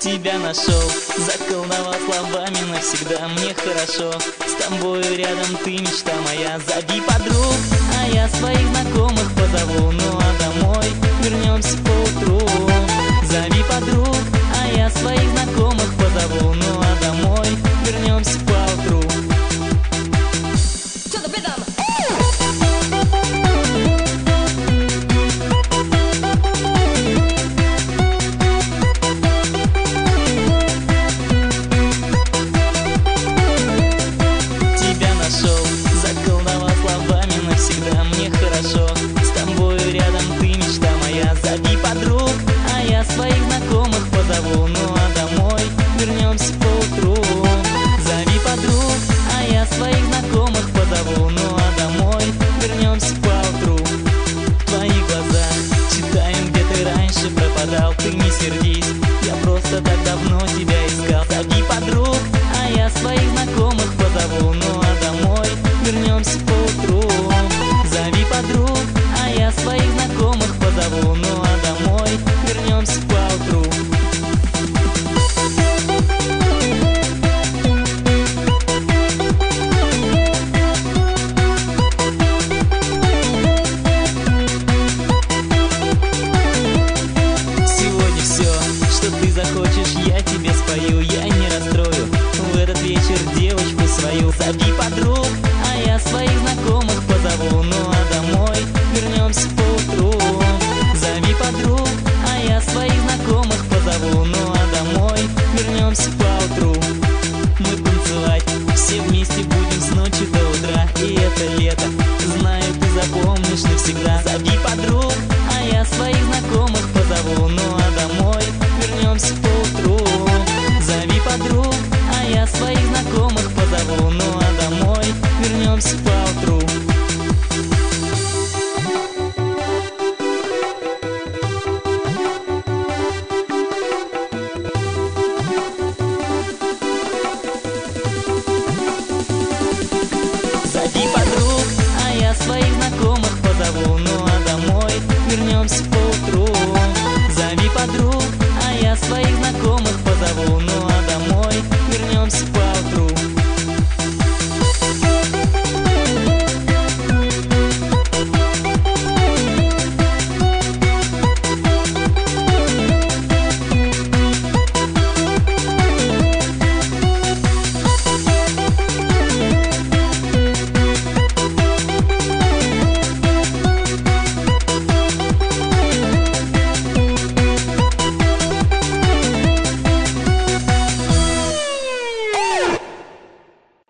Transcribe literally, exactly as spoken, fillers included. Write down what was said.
Тебя нашел, заколдовал словами навсегда. Мне хорошо, с тобою рядом ты мечта моя. Зови подруг, а я своих знакомых позову. Ну а домой вернемся поутру. Зови подруг, а я своих знакомых позову. Ну а домой вернемся поутру. Мне хорошо, с тобою рядом ты мечта моя. Зови подруг, а я своих знакомых позову. Ну а домой вернемся поутру. Зови подруг, а я своих знакомых позову. Ну а домой вернемся поутру. В твоих глазах читаем, где ты раньше пропадал. Ты не сердись, я просто так давно тебя искал. Зови подруг, а я своих знакомых позову. Ну а домой вернемся поутру. Зови подруг, а я своих знакомых позову. Ну а домой вернемся поутру. Сегодня все, что ты захочешь, я тебе спою. Я не расстрою в этот вечер девочку свою. Зови подруг, а я своих знакомых позову. Ну а домой вернемся поутру. Зови подруг, а я своих знакомых позову. Ну а домой вернемся поутру. Мы танцевать все вместе будем с ночи до утра. И это лето, знаю, ты запомнишь навсегда.